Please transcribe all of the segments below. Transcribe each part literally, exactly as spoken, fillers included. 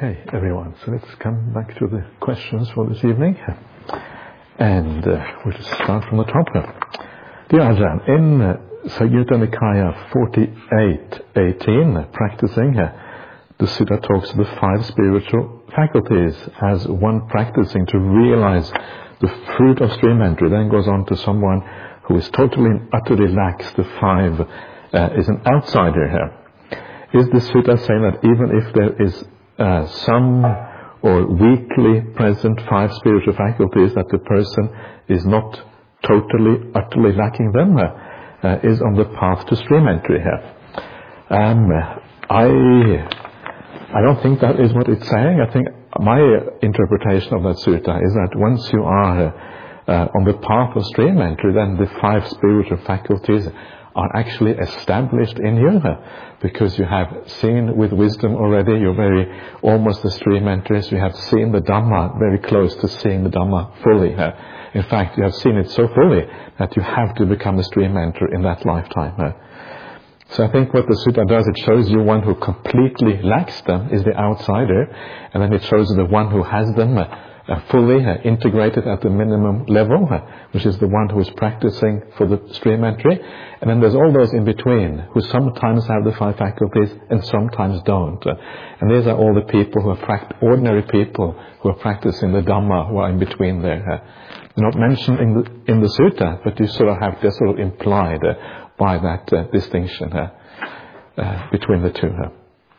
Okay, everyone, so let's come back to the questions for this evening. And uh, we'll just start from the top here. Dear Ajahn, in uh, Samyutta Nikaya forty-eight eighteen, uh, practicing, uh, the Sutta talks of the five spiritual faculties as one practicing to realize the fruit of stream entry. Then goes on to someone who is totally and utterly lacks the five, uh, is an outsider here. Is the Sutta saying that even if there is uh, some or weakly present five spiritual faculties, that the person is not totally, utterly lacking them, uh, uh, is on the path to stream entry here? Um, I, I don't think that is what it's saying. I think my interpretation of that sutta is that once you are uh, uh, on the path of stream entry, then the five spiritual faculties are actually established in you, because you have seen with wisdom already, you're very almost the stream entries, you have seen the Dhamma, very close to seeing the Dhamma fully. In fact, you have seen it so fully that you have to become a stream enter in that lifetime. So I think what the sutta does, it shows you one who completely lacks them is the outsider, and then it shows you the one who has them Uh, fully uh, integrated at the minimum level, uh, which is the one who is practicing for the stream entry. And then there's all those in between who sometimes have the five faculties and sometimes don't. Uh, and these are all the people who are pract- ordinary people who are practicing the Dhamma, who are in between there. Uh, they're not mentioned in the, in the sutta, but you sort of have, they're sort of implied uh, by that uh, distinction uh, uh, between the two. Uh.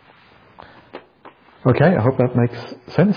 Okay, I hope that makes sense.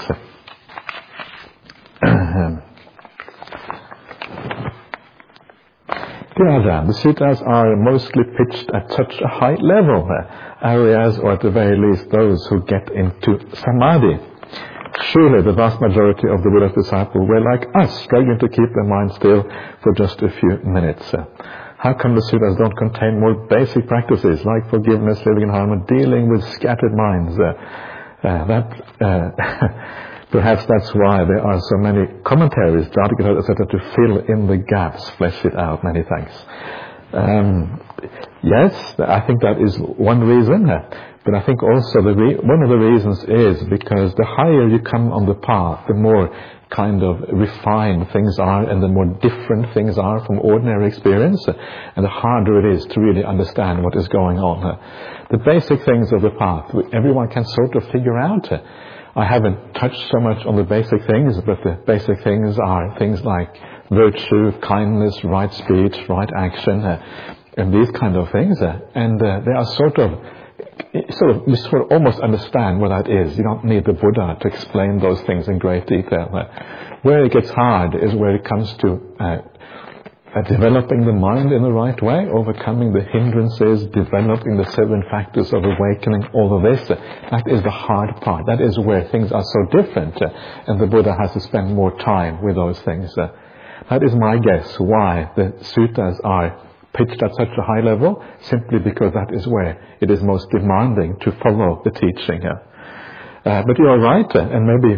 Dear Ajahn, the suttas are mostly pitched at such a high level, uh, areas, or at the very least those who get into samadhi. Surely the vast majority of the Buddha's disciples were like us, struggling to keep their mind still for just a few minutes. Uh, how come the suttas don't contain more basic practices like forgiveness, living in harmony, dealing with scattered minds? Uh, uh, that... Uh, Perhaps that's why there are so many commentaries, et cetera, to fill in the gaps, flesh it out. Many thanks. Um, yes, I think that is one reason, but I think also the re- one of the reasons is because the higher you come on the path, the more kind of refined things are and the more different things are from ordinary experience, and the harder it is to really understand what is going on. The basic things of the path, everyone can sort of figure out. I haven't touched so much on the basic things, but the basic things are things like virtue, kindness, right speech, right action, uh, and these kind of things. Uh, and uh, they are sort of, sort of, you sort of almost understand what that is. You don't need the Buddha to explain those things in great detail. Uh, where it gets hard is where it comes to uh, Uh, developing the mind in the right way, overcoming the hindrances, developing the seven factors of awakening, all of this. Uh, that is the hard part. That is where things are so different, uh, and the Buddha has to spend more time with those things. Uh, that is my guess why the suttas are pitched at such a high level, simply because that is where it is most demanding to follow the teaching. Uh, uh, but you are right, uh, and maybe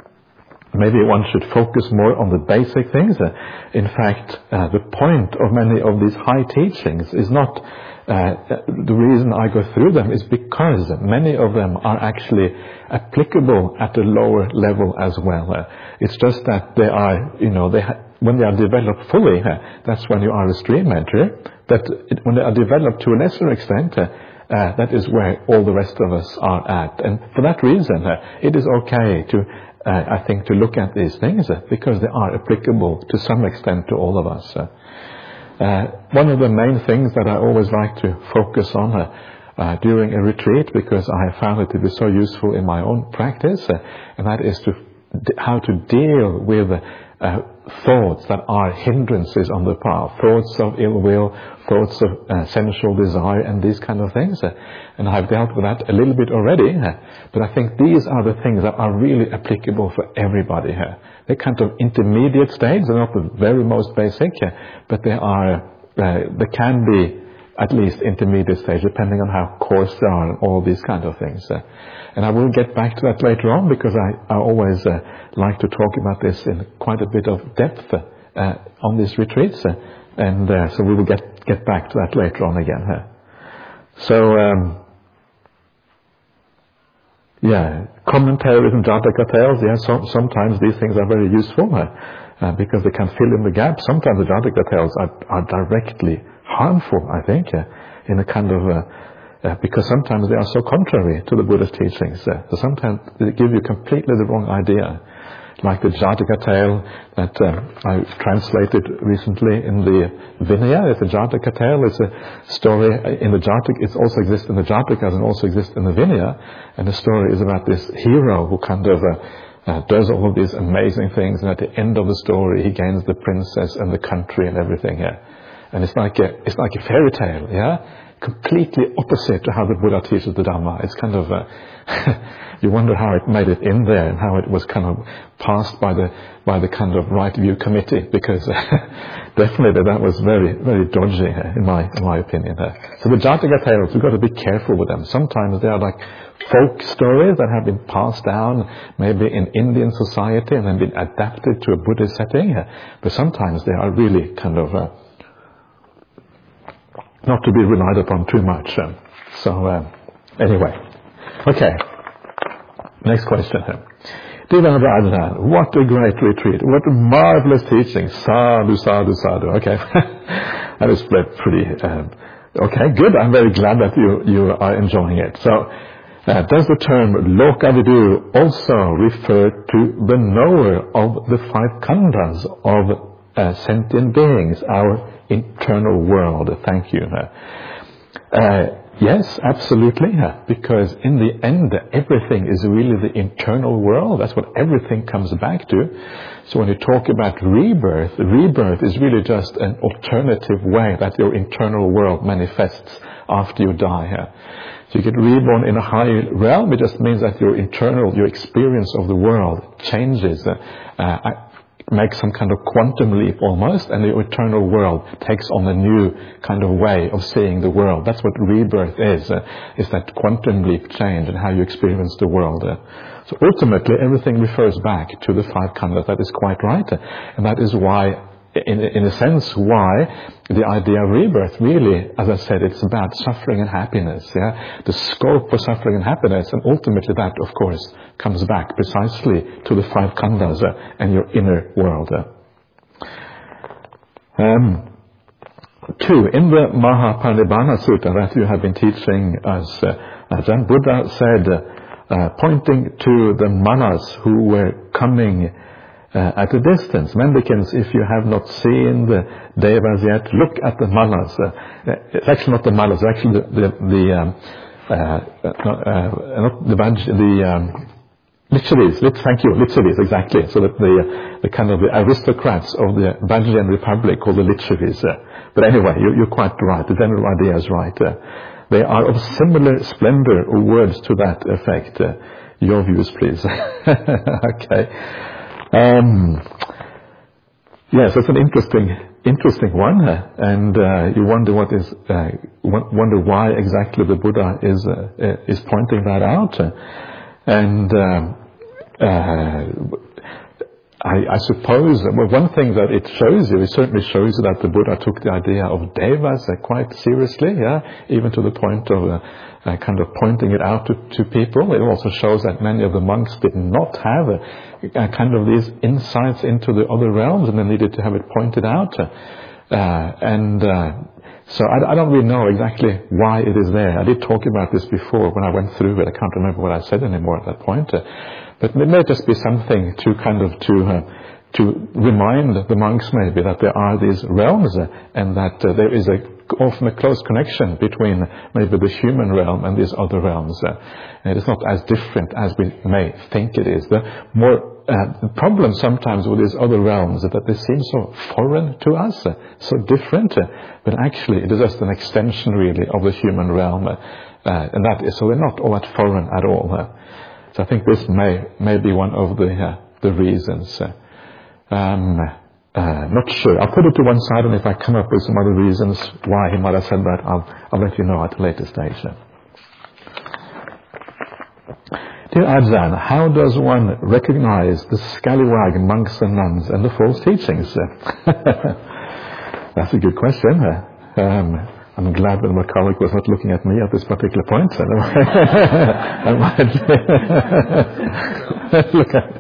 Maybe one should focus more on the basic things. Uh, in fact, uh, the point of many of these high teachings is not, uh, the reason I go through them is because many of them are actually applicable at a lower level as well. Uh, it's just that they are, you know, they ha- when they are developed fully, uh, that's when you are a stream entry. But it, when they are developed to a lesser extent, uh, uh, that is where all the rest of us are at. And for that reason, uh, it is okay to Uh, I think to look at these things uh, because they are applicable to some extent to all of us. Uh, uh, one of the main things that I always like to focus on uh, uh, during a retreat, because I have found it to be so useful in my own practice, uh, and that is to d- how to deal with uh, thoughts that are hindrances on the path, thoughts of ill will, thoughts of uh, sensual desire, and these kind of things. Uh, and I've dealt with that a little bit already, uh, but I think these are the things that are really applicable for everybody here. Uh. They're kind of intermediate stages, they're not the very most basic, uh, but they are, uh, they can be at least intermediate stage, depending on how coarse they are, and all these kind of things. Uh, and I will get back to that later on, because I, I always uh, like to talk about this in quite a bit of depth uh, on these retreats, uh, and uh, so we will get, get back to that later on again. Uh. So, um, yeah, commentaries and Jataka tales, yeah, so, sometimes these things are very useful uh, uh, because they can fill in the gaps. Sometimes the Jataka tales are, are directly harmful, I think, uh, in a kind of, uh, uh, because sometimes they are so contrary to the Buddha's teachings. Uh, so sometimes they give you completely the wrong idea. Like the Jataka tale that um, I translated recently in the Vinaya. It's a Jataka tale. It's a story in the Jataka. It also exists in the Jatakas and also exists in the Vinaya. And the story is about this hero who kind of uh, uh, does all of these amazing things. And at the end of the story, he gains the princess and the country and everything. Yeah, and it's like a it's like a fairy tale. Yeah. Completely opposite to how the Buddha teaches the Dhamma. It's kind of, uh, you wonder how it made it in there and how it was kind of passed by the by the kind of right view committee, because uh, definitely that was very, very dodgy uh, in my in my opinion. Uh. So the Jataka tales, we've got to be careful with them. Sometimes they are like folk stories that have been passed down maybe in Indian society and then been adapted to a Buddhist setting. Uh, but sometimes they are really kind of uh, not to be relied upon too much. Um, so, uh, anyway. Okay. Next question here. Dear Venerable Ajahn, what a great retreat. What a marvelous teaching. Sadhu, sadhu, sadhu. Okay. That is pretty, um, okay, good. I'm very glad that you, you are enjoying it. So, uh, does the term Lokavidu also refer to the knower of the five khandhas of uh, sentient beings, our internal world? Thank you. Uh, yes, absolutely, because in the end, everything is really the internal world. That's what everything comes back to. So when you talk about rebirth, rebirth is really just an alternative way that your internal world manifests after you die. So you get reborn in a higher realm. It just means that your internal, your experience of the world changes. Uh, uh, make some kind of quantum leap almost, and the eternal world takes on a new kind of way of seeing the world. That's what rebirth is, uh, is that quantum leap change in how you experience the world. Uh, so ultimately, everything refers back to the five khandhas. That is quite right. Uh, and that is why, in, in a sense, why the idea of rebirth really, as I said, it's about suffering and happiness. Yeah, the scope for suffering and happiness, and ultimately that, of course, comes back precisely to the five khandhas uh, and your inner world. Uh. Um, two, in the Mahaparinibbana Sutta that you have been teaching us, uh, Ajahn, Buddha said, uh, uh, pointing to the manas who were coming Uh, at a distance, mendicants, if you have not seen the devas yet, look at the manas. Uh, it's actually not the manas, it's actually the the, the um, uh, uh, not the badge, the um, lichavis. Lit, thank you, lichavis, exactly. So that the the kind of the aristocrats of the Vajrayana Republic called the lichavis. Uh, but anyway, you, you're quite right. The general idea is right. Uh, they are of similar splendor, or words to that effect. Uh, your views, please. Okay. Um, yes, it's an interesting, interesting one, uh, and uh, you wonder what is, uh, wonder why exactly the Buddha is uh, is pointing that out, uh, and um, uh, I, I suppose well, one thing that it shows you, it certainly shows you that the Buddha took the idea of devas uh, quite seriously, yeah, even to the point of uh, uh, kind of pointing it out to, to people. It also shows that many of the monks did not have a, a kind of these insights into the other realms, and they needed to have it pointed out. Uh, and uh, so I, I don't really know exactly why it is there. I did talk about this before when I went through it. I can't remember what I said anymore at that point. Uh, but it may just be something to kind of to uh, to remind the monks maybe that there are these realms uh, and that uh, there is a often a close connection between maybe the human realm and these other realms. Uh, and it's not as different as we may think it is. The more uh, the problem sometimes with these other realms is that they seem so foreign to us, uh, so different, uh, but actually it is just an extension really of the human realm, uh, uh, and that is so they're not all that foreign at all. Uh, so I think this may may be one of the uh, the reasons. Uh, um, Uh, not sure. I'll put it to one side, and if I come up with some other reasons why he might have said that, I'll, I'll let you know at a later stage. Dear Ajahn, how does one recognize the scallywag monks and nuns and the false teachings? That's a good question. Um, I'm glad that my colleague was not looking at me at this particular point. So I might look at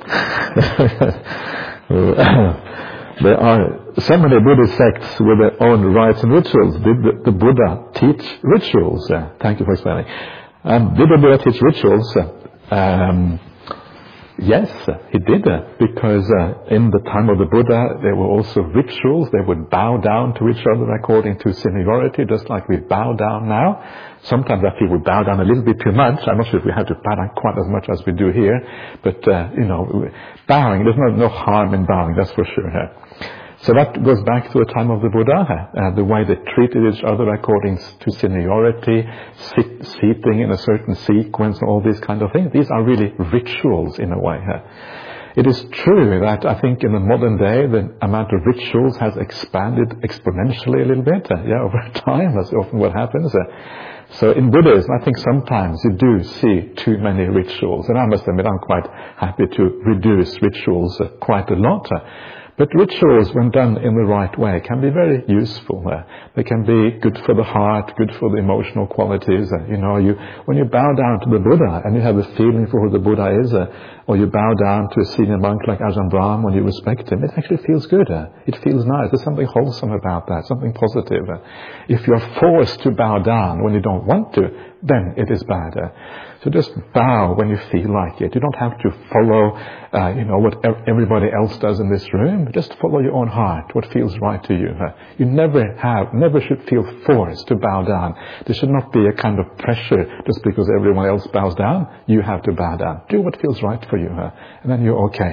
there are so many Buddhist sects with their own rites and rituals. Did the, the Buddha teach rituals? Uh, thank you for explaining. Um, did the Buddha teach rituals? Uh, um, Yes, he did, because uh, in the time of the Buddha there were also rituals. They would bow down to each other according to seniority, just like we bow down now. Sometimes I feel we bow down a little bit too much. I'm not sure if we have to bow down quite as much as we do here, but uh, you know, bowing, there's no, no harm in bowing, that's for sure. So that goes back to the time of the Buddha, uh, the way they treated each other according to seniority, sit, seating in a certain sequence, all these kind of things. These are really rituals in a way. Uh. It is true that I think in the modern day the amount of rituals has expanded exponentially a little bit, uh, yeah, over time. That's often what happens. Uh. So in Buddhism, I think sometimes you do see too many rituals, and I must admit I'm quite happy to reduce rituals uh, quite a lot. Uh. But rituals, when done in the right way, can be very useful. Uh, they can be good for the heart, good for the emotional qualities. Uh, you know, you when you bow down to the Buddha and you have a feeling for who the Buddha is, uh, or you bow down to a senior monk like Ajahn Brahm when you respect him, it actually feels good. Uh, it feels nice. There's something wholesome about that, something positive. Uh, if you're forced to bow down when you don't want to, then it is bad. Uh, so just bow when you feel like it. You don't have to follow, uh, you know, what everybody else does in this room. Just follow your own heart, what feels right to you. Uh, you never have, never should feel forced to bow down. There should not be a kind of pressure just because everyone else bows down. You have to bow down. Do what feels right for you, uh, and then you're okay.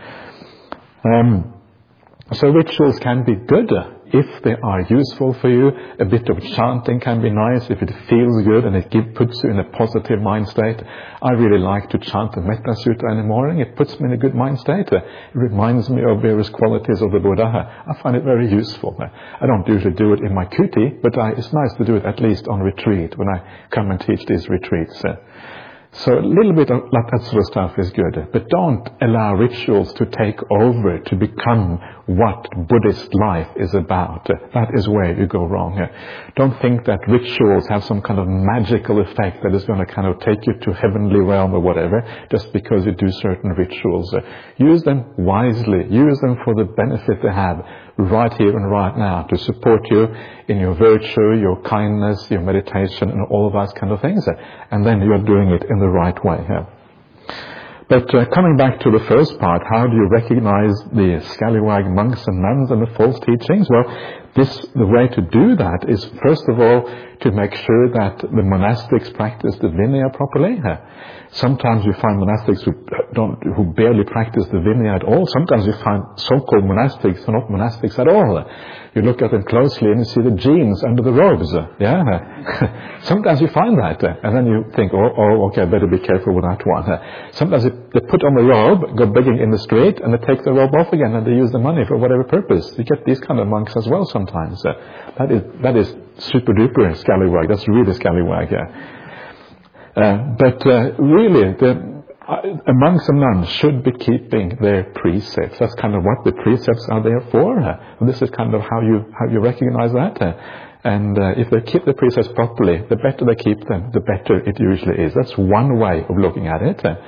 Uh. Um, so rituals can be good. Uh, If they are useful for you. A bit of chanting can be nice if it feels good and it give, puts you in a positive mind state. I really like to chant the Metta Sutta in the morning. It puts me in a good mind state. It reminds me of various qualities of the Buddha. I find it very useful. I don't usually do it in my kuti, but I, it's nice to do it at least on retreat when I come and teach these retreats. So a little bit of that sort of stuff is good, but don't allow rituals to take over, to become what Buddhist life is about. That is where you go wrong. Don't think that rituals have some kind of magical effect that is going to kind of take you to heavenly realm or whatever, just because you do certain rituals. Use them wisely. Use them for the benefit they have right here and right now, to support you in your virtue, your kindness, your meditation, and all of those kind of things. And then you are doing it in the right way. Yeah. But uh, coming back to the first part, how do you recognize the scallywag monks and nuns and the false teachings? Well, this, the way to do that is, first of all, to make sure that the monastics practice the Vinaya properly. Uh, sometimes you find monastics who don't, who barely practice the Vinaya at all. Sometimes you find so-called monastics who are not monastics at all. You look at them closely and you see the jeans under the robes. Yeah. Sometimes you find that, and then you think, oh, oh, okay, I better be careful with that one. Sometimes they put on the robe, go begging in the street, and they take the robe off again, and they use the money for whatever purpose. You get these kind of monks as well sometimes. That is that is super duper scallywag. That's really scallywag. Yeah. Uh, but uh, really, the uh, monks and nuns should be keeping their precepts. That's kind of what the precepts are there for. Uh, this is kind of how you how you recognize that. Uh, and uh, if they keep the precepts properly, the better they keep them, the better it usually is. That's one way of looking at it. Uh,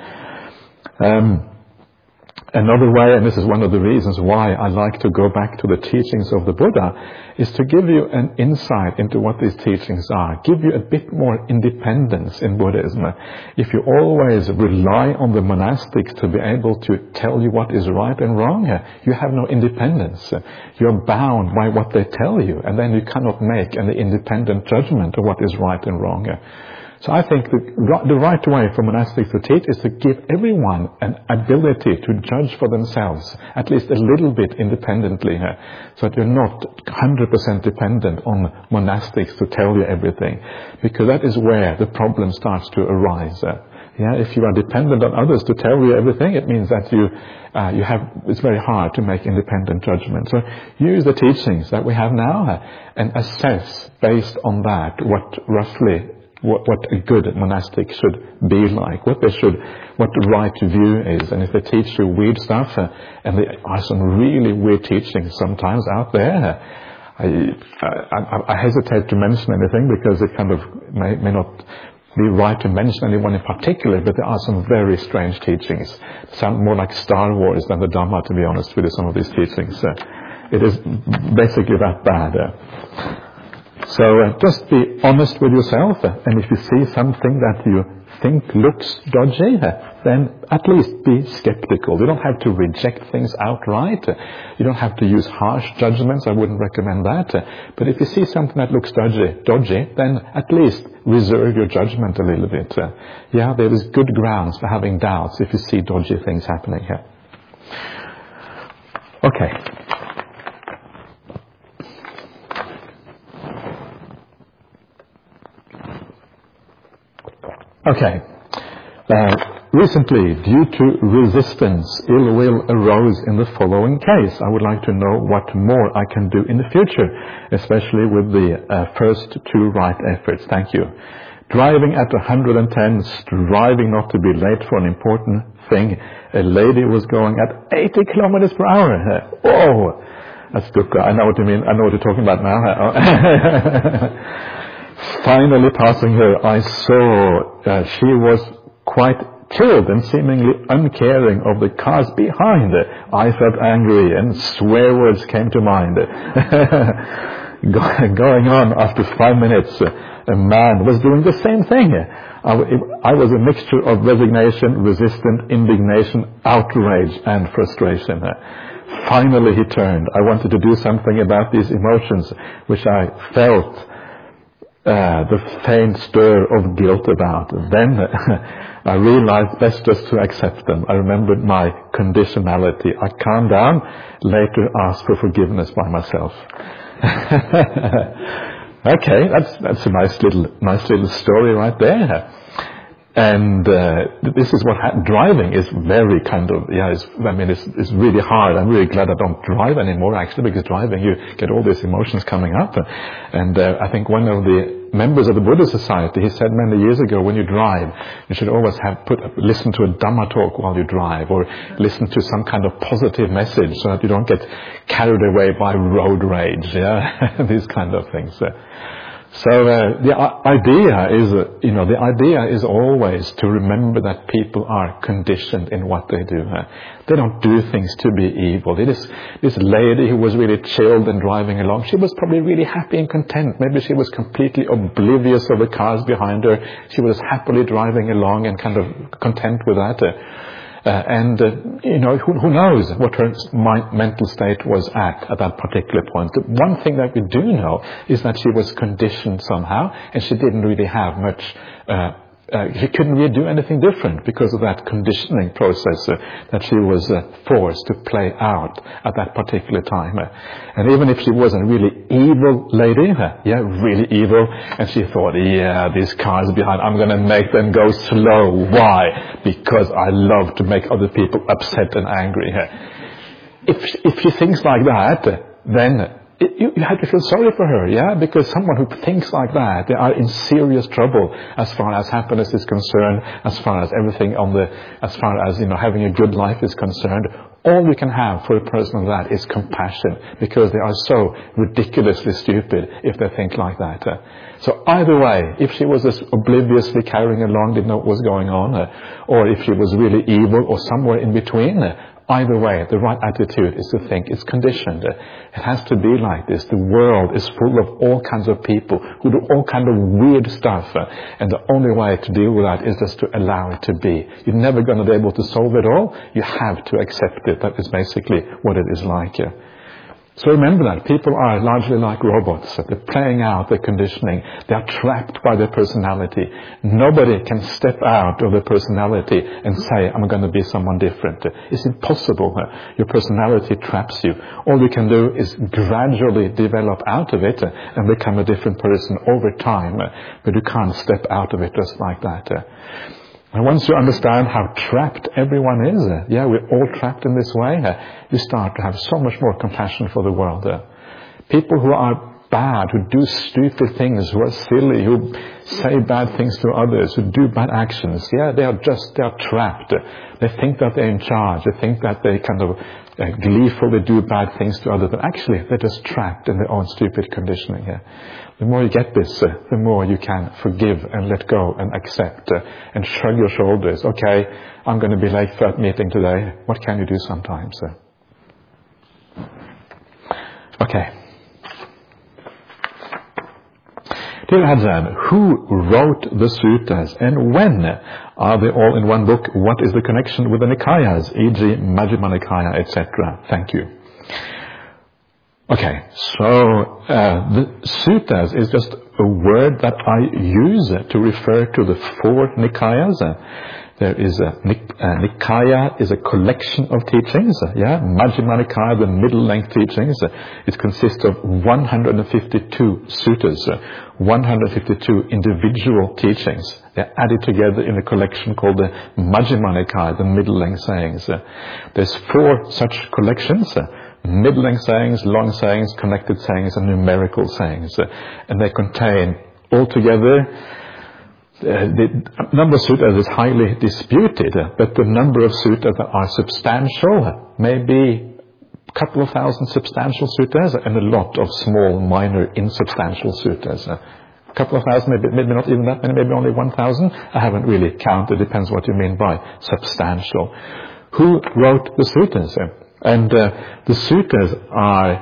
um, Another way, and this is one of the reasons why I like to go back to the teachings of the Buddha, is to give you an insight into what these teachings are, give you a bit more independence in Buddhism. If you always rely on the monastics to be able to tell you what is right and wrong, you have no independence. You're bound by what they tell you, and then you cannot make an independent judgment of what is right and wrong. So I think the, the right way for monastics to teach is to give everyone an ability to judge for themselves, at least a little bit independently, uh, so that you're not one hundred percent dependent on monastics to tell you everything, because that is where the problem starts to arise. Uh, yeah, if you are dependent on others to tell you everything, it means that you uh, you have it's very hard to make independent judgment. So use the teachings that we have now uh, and assess based on that what roughly What, what a good monastic should be like, what they should, what the right view is. And if they teach you weird stuff, uh, and there are some really weird teachings sometimes out there, uh, I, I, I hesitate to mention anything because it kind of may, may not be right to mention anyone in particular, but there are some very strange teachings. They sound more like Star Wars than the Dhamma, to be honest with you, some of these teachings. Uh, it is basically that bad. Uh. So uh, just be honest with yourself, uh, and if you see something that you think looks dodgy, then at least be skeptical. You don't have to reject things outright. You don't have to use harsh judgments. I wouldn't recommend that. But if you see something that looks dodgy, dodgy, then at least reserve your judgment a little bit. Yeah, there is good grounds for having doubts if you see dodgy things happening here. Okay. Okay. Uh, recently, due to resistance, ill will arose in the following case. I would like to know what more I can do in the future, especially with the uh, first two right efforts. Thank you. Driving at one hundred ten, striving not to be late for an important thing. A lady was going at eighty kilometers per hour. Oh, that's good. I know what you mean. I know what you're talking about now. Finally passing her, I saw uh, she was quite chilled and seemingly uncaring of the cars behind. I felt angry and swear words came to mind. Going on, after five minutes, a man was doing the same thing. I was a mixture of resignation, resistance, indignation, outrage and frustration. Finally he turned. I wanted to do something about these emotions, which I felt Uh, the faint stir of guilt about. Then I realized best just to accept them. I remembered my conditionality. I calmed down, later asked for forgiveness by myself. Okay, that's that's a nice little nice little story right there. And uh, this is what ha- driving is very kind of, yeah, it's, I mean, it's, it's really hard. I'm really glad I don't drive anymore, actually, because driving, you get all these emotions coming up. And uh, I think one of the members of the Buddha Society, he said many years ago, when you drive, you should always have put listen to a Dhamma talk while you drive, or listen to some kind of positive message so that you don't get carried away by road rage, yeah, these kind of things. So uh, the idea is, uh, you know, the idea is always to remember that people are conditioned in what they do. Uh, they don't do things to be evil. This, this lady who was really chilled and driving along, she was probably really happy and content. Maybe she was completely oblivious of the cars behind her. She was happily driving along and kind of content with that. Uh, Uh, and, uh, you know, who, who knows what her mind, mental state was at at that particular point. The one thing that we do know is that she was conditioned somehow, and she didn't really have much, uh, uh, she couldn't really do anything different because of that conditioning process uh, that she was uh, forced to play out at that particular time. Uh, and even if she was a really evil lady, uh, yeah, really evil, and she thought, yeah, these cars behind, I'm going to make them go slow. Why? Because I love to make other people upset and angry. Uh, if, if she thinks like that, uh, then It, you, you have to feel sorry for her, yeah? Because someone who thinks like that, they are in serious trouble as far as happiness is concerned, as far as everything on the, as far as, you know, having a good life is concerned. All you can have for a person like that is compassion, because they are so ridiculously stupid if they think like that. Uh, so either way, if she was just obliviously carrying along, didn't know what was going on, uh, or if she was really evil or somewhere in between, uh, either way, the right attitude is to think it's conditioned. It has to be like this. The world is full of all kinds of people who do all kinds of weird stuff. And the only way to deal with that is just to allow it to be. You're never going to be able to solve it all. You have to accept it. That is basically what it is like. So remember that. People are largely like robots. They're playing out their conditioning. They are trapped by their personality. Nobody can step out of their personality and say, I'm going to be someone different. It's impossible. Your personality traps you. All you can do is gradually develop out of it and become a different person over time. But you can't step out of it just like that. And once you understand how trapped everyone is, uh, yeah, we're all trapped in this way, uh, you start to have so much more compassion for the world. Uh, people who are bad, who do stupid things, who are silly, who say bad things to others, who do bad actions, yeah, they are just, they are trapped. They think that they're in charge. They think that they kind of uh, gleefully do bad things to others, but actually they're just trapped in their own stupid conditioning here. The more you get this, uh, the more you can forgive and let go and accept uh, and shrug your shoulders. Okay, I'm going to be late for that meeting today. What can you do sometimes? Uh? Okay. Dear Hadzan, who wrote the suttas and when? Are they all in one book? What is the connection with the Nikayas, for example. Majjhima Nikaya, et cetera? Thank you. Okay, so uh, the suttas is just a word that I use to refer to the four Nikayas. Uh, there is a nik- uh, Nikaya is a collection of teachings. Uh, yeah, Majjhima Nikaya, the middle-length teachings. Uh, it consists of one hundred fifty-two suttas, uh, one hundred fifty-two individual teachings. They're added together in a collection called the Majjhima Nikaya, the middle-length sayings. Uh, there's four such collections. Uh, middle-length sayings, long sayings, connected sayings, and numerical sayings. Uh, and they contain altogether, uh, the number of suttas is highly disputed, uh, but the number of suttas that are substantial, maybe a couple of thousand substantial suttas, and a lot of small, minor, insubstantial suttas. Uh, a couple of thousand, maybe, maybe not even that many, maybe only one thousand. I haven't really counted, depends what you mean by substantial. Who wrote the suttas? Uh, And uh, the suttas are,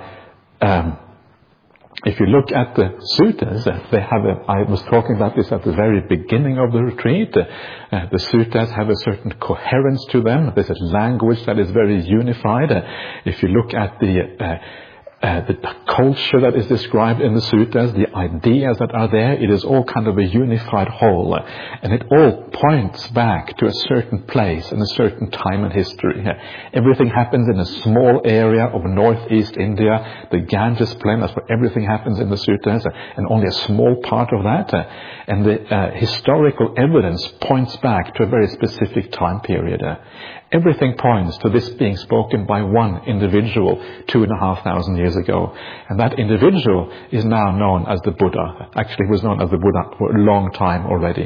um, if you look at the suttas, uh, they have a, I was talking about this at the very beginning of the retreat, uh, uh, the suttas have a certain coherence to them. There's a language that is very unified. Uh, if you look at the uh, Uh, the culture that is described in the suttas, the ideas that are there, it is all kind of a unified whole. Uh, and it all points back to a certain place and a certain time in history. Uh, everything happens in a small area of northeast India, the Ganges plain, that's where everything happens in the suttas, uh, and only a small part of that. Uh, and the uh, historical evidence points back to a very specific time period. Uh, Everything points to this being spoken by one individual two and a half thousand years ago. And that individual is now known as the Buddha. Actually, he was known as the Buddha for a long time already.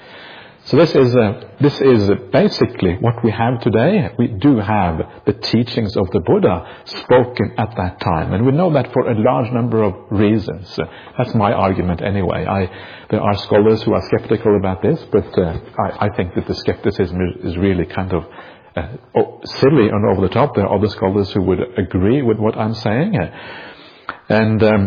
So this is uh, this is basically what we have today. We do have the teachings of the Buddha spoken at that time. And we know that for a large number of reasons. Uh, that's my argument anyway. I, there are scholars who are skeptical about this, but uh, I, I think that the skepticism is, is really kind of Uh, oh, silly and over the top. There are other scholars who would agree with what I'm saying. Uh, and um,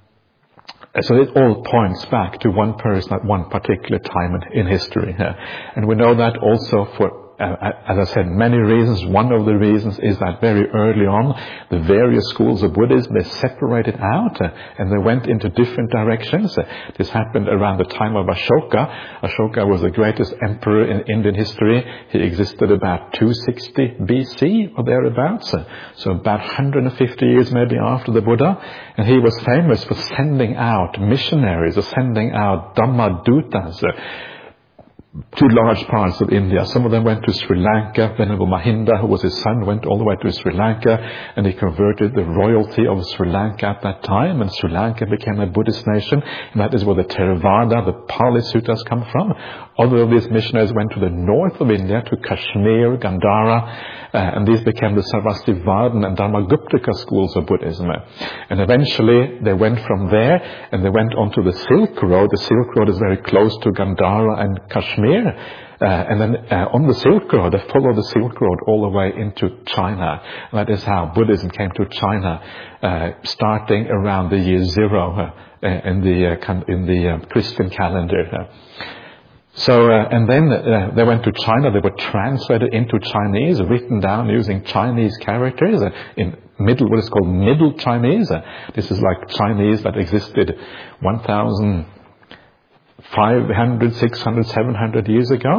so it all points back to one person at one particular time in, in history. Uh, and we know that also for, uh, as I said, many reasons. One of the reasons is that very early on, the various schools of Buddhism, they separated out uh, and they went into different directions. Uh, this happened around the time of Ashoka. Ashoka was the greatest emperor in Indian history. He existed about two sixty B C or thereabouts, uh, so about one hundred fifty years maybe after the Buddha. And he was famous for sending out missionaries, or sending out Dhammadutas, uh, to large parts of India. Some of them went to Sri Lanka. Venerable Mahinda, who was his son, went all the way to Sri Lanka, and he converted the royalty of Sri Lanka at that time, and Sri Lanka became a Buddhist nation, and that is where the Theravada, the Pali Suttas come from. Other of these missionaries went to the north of India, to Kashmir, Gandhara, uh, and these became the Sarvastivadin and Dharmaguptaka schools of Buddhism. And eventually they went from there, and they went onto the Silk Road. The Silk Road is very close to Gandhara and Kashmir. Uh, and then uh, on the Silk Road, they followed the Silk Road all the way into China. And that is how Buddhism came to China, uh, starting around the year zero uh, in the uh, in the uh, Christian calendar. Uh, So, uh, and then uh, they went to China. They were translated into Chinese, written down using Chinese characters uh, in middle, what is called Middle Chinese. Uh, this is like Chinese that existed one thousand five hundred, six hundred, seven hundred years ago.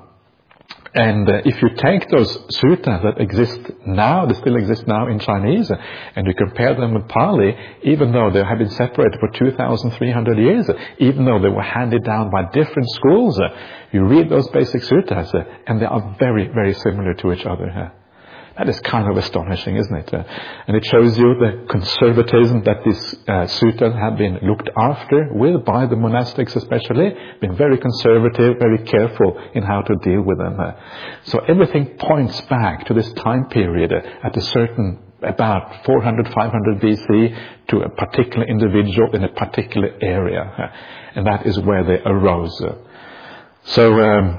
And uh, if you take those suttas that exist now, they still exist now in Chinese, uh, and you compare them with Pali, even though they have been separated for two thousand three hundred years, uh, even though they were handed down by different schools, uh, you read those basic suttas, uh, and they are very, very similar to each other. Uh. That is kind of astonishing, isn't it? Uh, and it shows you the conservatism that these uh, suttas have been looked after with by the monastics especially, been very conservative, very careful in how to deal with them. Uh, so everything points back to this time period uh, at a certain, about four hundred, five hundred B C to a particular individual in a particular area. Uh, and that is where they arose. Uh, so... Um,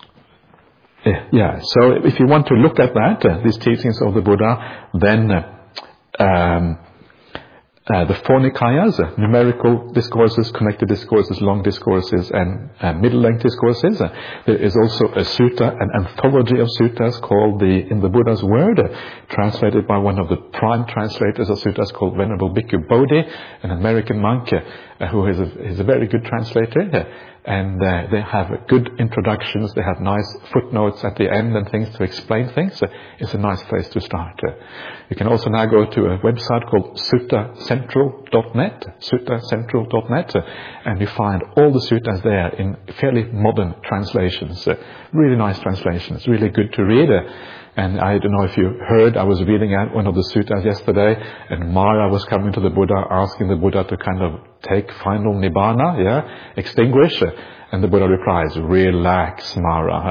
Yeah, so if you want to look at that, uh, these teachings of the Buddha, then uh, um, uh, the four Nikayas, uh, numerical discourses, connected discourses, long discourses, and uh, middle-length discourses. Uh, there is also a sutta, an anthology of suttas called the In the Buddha's Word, uh, translated by one of the prime translators of suttas called Venerable Bhikkhu Bodhi, an American monk uh, who is a, is a very good translator. Uh, And uh, they have good introductions, they have nice footnotes at the end and things to explain things. Uh, it's a nice place to start. Uh, you can also now go to a website called sutta central dot net, sutta central dot net, uh, and you find all the suttas there in fairly modern translations. Uh, really nice translations, really good to read. Uh, And I don't know if you heard, I was reading out one of the suttas yesterday, and Mara was coming to the Buddha, asking the Buddha to kind of take final nibbana, yeah, extinguish. And the Buddha replies, relax, Mara.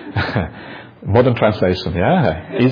Modern translation, yeah.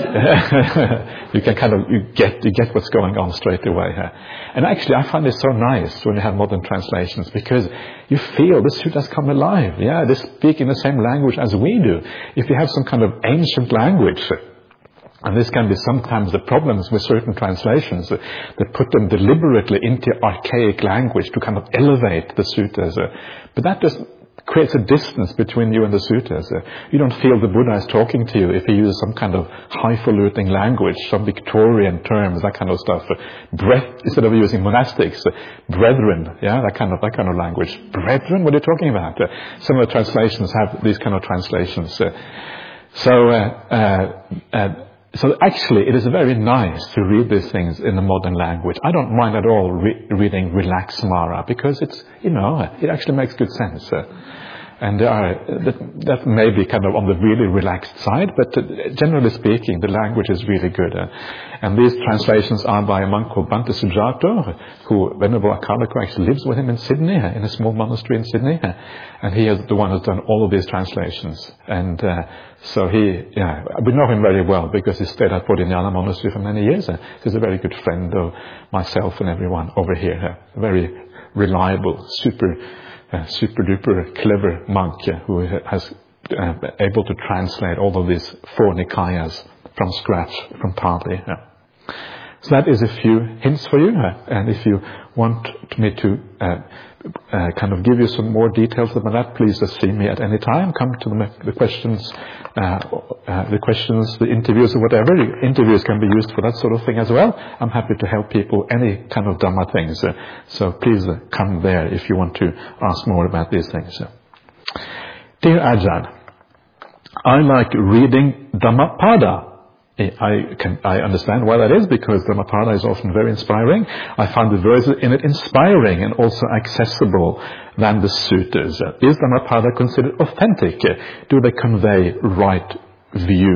You can kind of, you get, you get what's going on straight away. And actually, I find it so nice when you have modern translations, because you feel the suttas come alive, yeah. They speak in the same language as we do. If you have some kind of ancient language, and this can be sometimes the problems with certain translations, uh, that put them deliberately into archaic language to kind of elevate the suttas. Uh, but that just creates a distance between you and the suttas. Uh, you don't feel the Buddha is talking to you if he uses some kind of highfalutin language, some Victorian terms, that kind of stuff. Uh, breath, instead of using monastics, uh, brethren, yeah, that kind of that kind of language. Brethren, what are you talking about? Uh, some of the translations have these kind of translations. Uh, so. Uh, uh, uh, So actually, it is very nice to read these things in the modern language. I don't mind at all re- reading Relax Mara, because it's, you know, it actually makes good sense. Uh, and there are, that, that may be kind of on the really relaxed side, but uh, generally speaking, the language is really good. Uh, and these translations are by a monk called Bhante Sujato, who Venerable Akadaka actually lives with him in Sydney, uh, in a small monastery in Sydney. Uh, and he is the one who's done all of these translations. And uh, So he, yeah, we know him very well because he stayed at Bodhinyana Monastery for many years. He's a very good friend of myself and everyone over here. A very reliable, super, uh, super duper clever monk uh, who has uh, able to translate all of these four Nikayas from scratch, from Pali. Uh. So that is a few hints for you. Uh, and if you want me to uh, uh, kind of give you some more details about that, please just see me at any time. Come to the, the questions, uh, uh, the questions, the interviews, or whatever. Interviews can be used for that sort of thing as well. I'm happy to help people, any kind of Dhamma things. Uh, so please uh, come there if you want to ask more about these things. Uh. Dear Ajahn, I like reading Dhammapada. I can, I understand why that is, because Dhammapada is often very inspiring. I find the verses in it inspiring and also accessible than the suttas. Is Dhammapada considered authentic? Do they convey right view?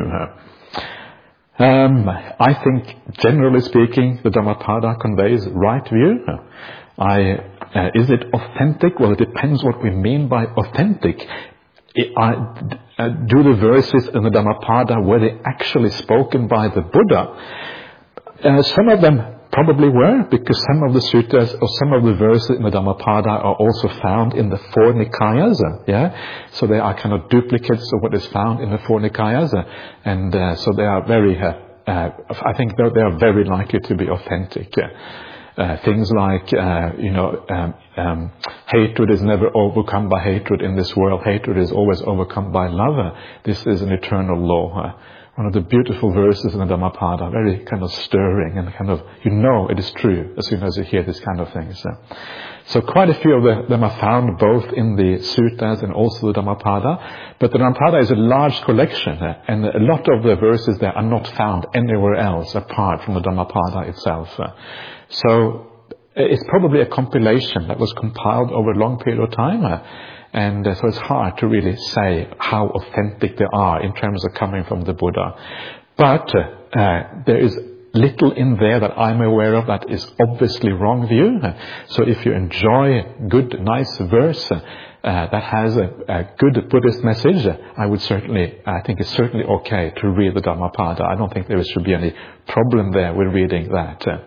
Um, I think, generally speaking, the Dhammapada conveys right view. I, uh, is it authentic? Well, it depends what we mean by authentic. I, uh, do the verses in the Dhammapada, were they actually spoken by the Buddha? Uh, some of them probably were, because some of the suttas or some of the verses in the Dhammapada are also found in the four Nikayas. Yeah, so they are kind of duplicates of what is found in the four Nikayas, and uh, so they are very. Uh, uh, I think they are very likely to be authentic. Yeah. Uh, things like, uh, you know, um, um, hatred is never overcome by hatred in this world. Hatred is always overcome by love. Uh, this is an eternal law. Uh, one of the beautiful verses in the Dhammapada, very kind of stirring and kind of, you know it is true as soon as you hear this kind of things. Uh, so quite a few of the, them are found both in the suttas and also the Dhammapada. But the Dhammapada is a large collection, uh, and a lot of the verses there are not found anywhere else apart from the Dhammapada itself. Uh, So it's probably a compilation that was compiled over a long period of time. Uh, and uh, so it's hard to really say how authentic they are in terms of coming from the Buddha. But uh, uh, there is little in there that I'm aware of that is obviously wrong view. Uh, so if you enjoy good, nice verse uh, uh, that has a, a good Buddhist message, uh, I would certainly, I think it's certainly okay to read the Dhammapada. I don't think there should be any problem there with reading that. Uh,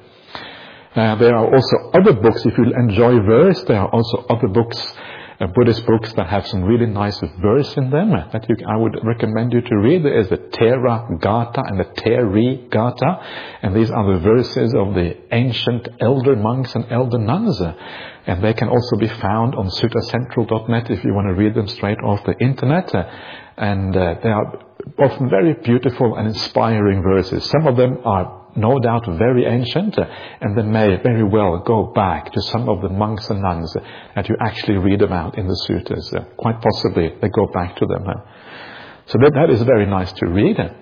uh, there are also other books. If you enjoy verse, there are also other books, Uh, Buddhist books that have some really nice verse in them uh, that you, I would recommend you to read. There is the Thera-gata and the Theri-gata, and these are the verses of the ancient elder monks and elder nuns, uh, and they can also be found on sutta central dot net if you want to read them straight off the internet, uh, and uh, they are often very beautiful and inspiring verses. Some of them are no doubt very ancient, uh, and they may very well go back to some of the monks and nuns uh, that you actually read about in the suttas. Uh, quite possibly they go back to them. Uh. So that, that is very nice to read. Uh.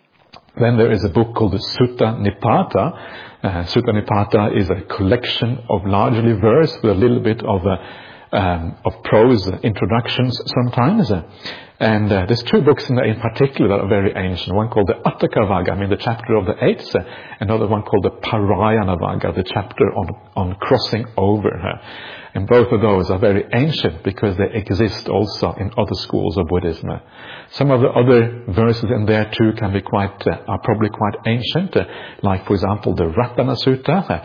Then there is a book called the Sutta Nipata. Uh, Sutta Nipata is a collection of largely verse with a little bit of uh, um, of prose introductions sometimes. Uh. And uh, there's two books in, there in particular that are very ancient. One called the Atthakavagga, I mean the chapter of the eights. Uh, another one called the Parayanavagga, the chapter on, on crossing over. Uh, and both of those are very ancient because they exist also in other schools of Buddhism. Uh, some of the other verses in there too can be quite, uh, are probably quite ancient. Uh, like for example the Ratana Sutta. Uh,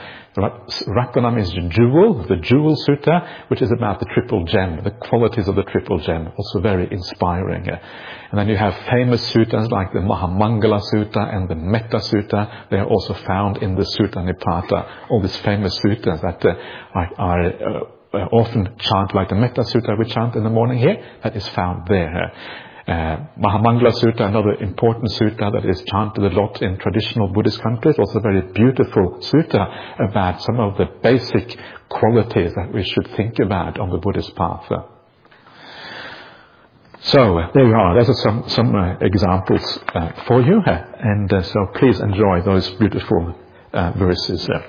Ratana means jewel, the jewel sutta, which is about the triple gem, the qualities of the triple gem, also very inspiring. And then you have famous suttas like the Mahamangala Sutta and the Metta Sutta. They are also found in the Sutta Nipata, all these famous suttas that uh, are, are uh, often chanted, like the Metta Sutta we chant in the morning here, that is found there. Uh, Mahamangala Sutta, another important sutta that is chanted a lot in traditional Buddhist countries, also a very beautiful sutta about some of the basic qualities that we should think about on the Buddhist path. So uh, there you are. Those are some some uh, examples uh, for you, uh, and uh, so please enjoy those beautiful uh, verses. Uh.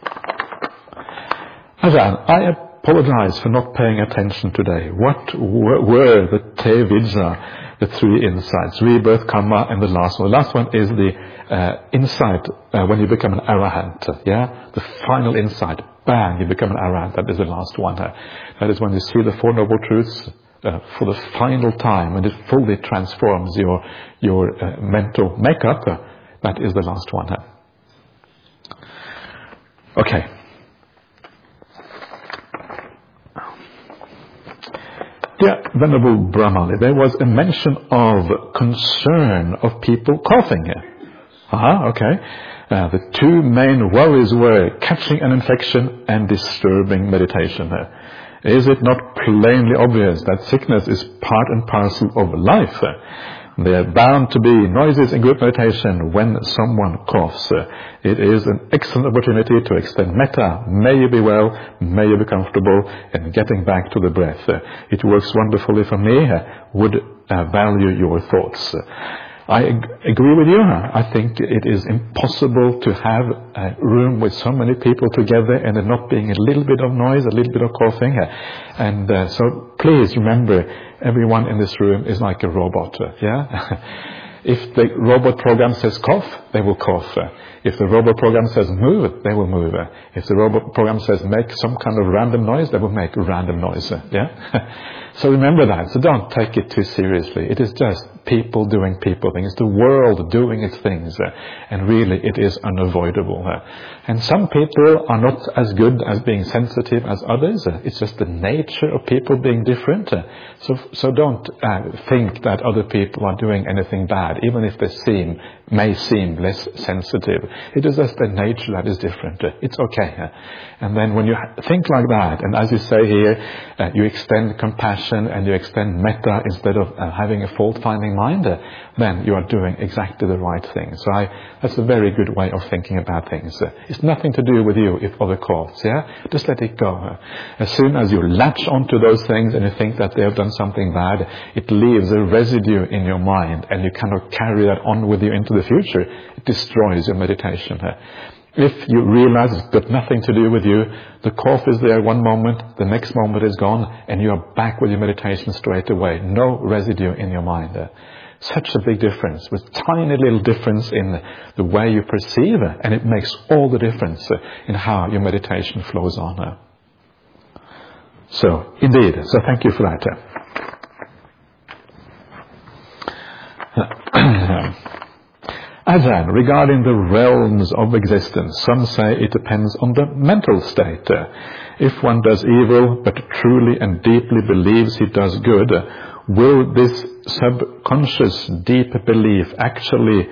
Ajahn, I apologize for not paying attention today. What w- were the Te Vijja, the three insights, rebirth, karma, and the last one? The last one is the uh, insight uh, when you become an arahant. Yeah, the final insight. Bang, you become an arahant. That is the last one. Uh, that is when you see the Four Noble Truths uh, for the final time, and it fully transforms your your uh, mental makeup. Uh, that is the last one. Uh. Okay. Dear Venerable Brahmali, there was a mention of concern of people coughing here. Aha, okay. Uh, the two main worries were catching an infection and disturbing meditation. Is it not plainly obvious that sickness is part and parcel of life? There are bound to be noises in group meditation when someone coughs. It is an excellent opportunity to extend metta. May you be well, may you be comfortable, and getting back to the breath. It works wonderfully for me. Would uh, value your thoughts. I ag- agree with you. I think it is impossible to have a room with so many people together and there not being a little bit of noise, a little bit of coughing. And uh, so please remember, everyone in this room is like a robot. Yeah. If the robot program says cough, they will cough. If the robot program says move, they will move. If the robot program says make some kind of random noise, they will make a random noise. Yeah. So remember that. So don't take it too seriously. It is just people doing people things. It's the world doing its things. Uh, and really it is unavoidable. Uh, and some people are not as good as being sensitive as others. Uh, it's just the nature of people being different. Uh, so so don't uh, think that other people are doing anything bad, even if they seem, may seem less sensitive. It is just the nature that is different. Uh, it's okay. Uh, and then when you think like that, and as you say here, uh, you extend compassion and you extend metta instead of uh, having a fault-finding mind, uh, then you are doing exactly the right thing. So I, that's a very good way of thinking about things. Uh, it's nothing to do with you if other coughs, yeah? Just let it go. Uh, as soon as you latch onto those things and you think that they have done something bad, it leaves a residue in your mind and you cannot carry that on with you into the future. It destroys your meditation. Uh, If you realize it's got nothing to do with you, the cough is there one moment, the next moment is gone, and you are back with your meditation straight away. No residue in your mind. Uh, Such a big difference, with tiny little difference in the way you perceive, and it makes all the difference in how your meditation flows on. So, indeed, so thank you for that. Ajahn, regarding the realms of existence, some say it depends on the mental state. If one does evil but truly and deeply believes he does good, will this subconscious deep belief actually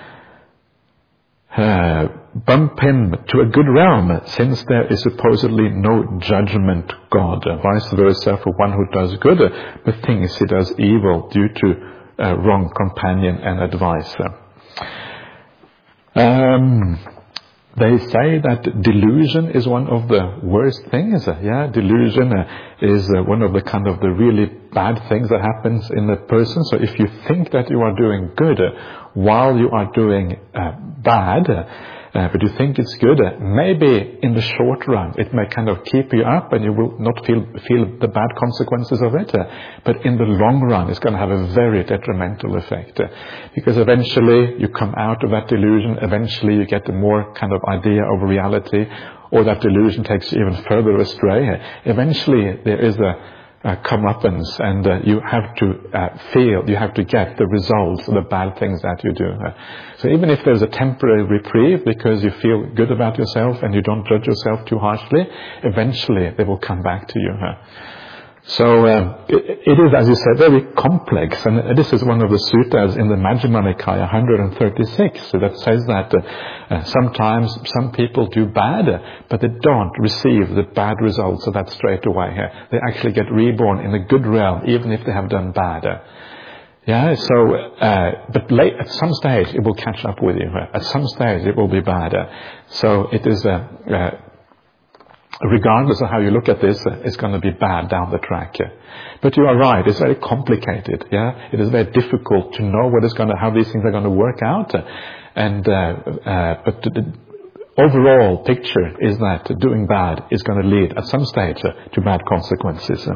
uh, bump him to a good realm, since there is supposedly no judgment God? Vice versa for one who does good but thinks he does evil due to uh, wrong companion and advice. Um, they say that delusion is one of the worst things. Yeah, delusion uh, is uh, one of the kind of the really bad things that happens in a person. So if you think that you are doing good uh, while you are doing uh, bad, uh, Uh, but you think it's good, uh, maybe in the short run it may kind of keep you up and you will not feel feel the bad consequences of it, uh, but in the long run it's going to have a very detrimental effect, uh, because eventually you come out of that delusion, eventually you get a more kind of idea of reality, or that delusion takes you even further astray. Eventually there is a Uh, comeuppance, and uh, you have to uh, feel, you have to get the results of the bad things that you do. Uh, so even if there's a temporary reprieve because you feel good about yourself and you don't judge yourself too harshly, eventually they will come back to you. Uh. So um, it, it is, as you said, very complex, and this is one of the suttas in the Majjhima Nikaya one thirty-six that says that uh, uh, sometimes some people do bad, uh, but they don't receive the bad results of that straight away. Uh, they actually get reborn in a good realm, even if they have done bad. Uh, yeah, so, uh, but late, at some stage it will catch up with you. Uh, at some stage it will be bad. Uh, so it is a uh, uh, regardless of how you look at this, uh, it's going to be bad down the track. Uh. But you are right, it's very complicated. Yeah, it is very difficult to know what is going to, how these things are going to work out. Uh, and uh, uh, but the overall picture is that doing bad is going to lead at some stage uh, to bad consequences. Uh.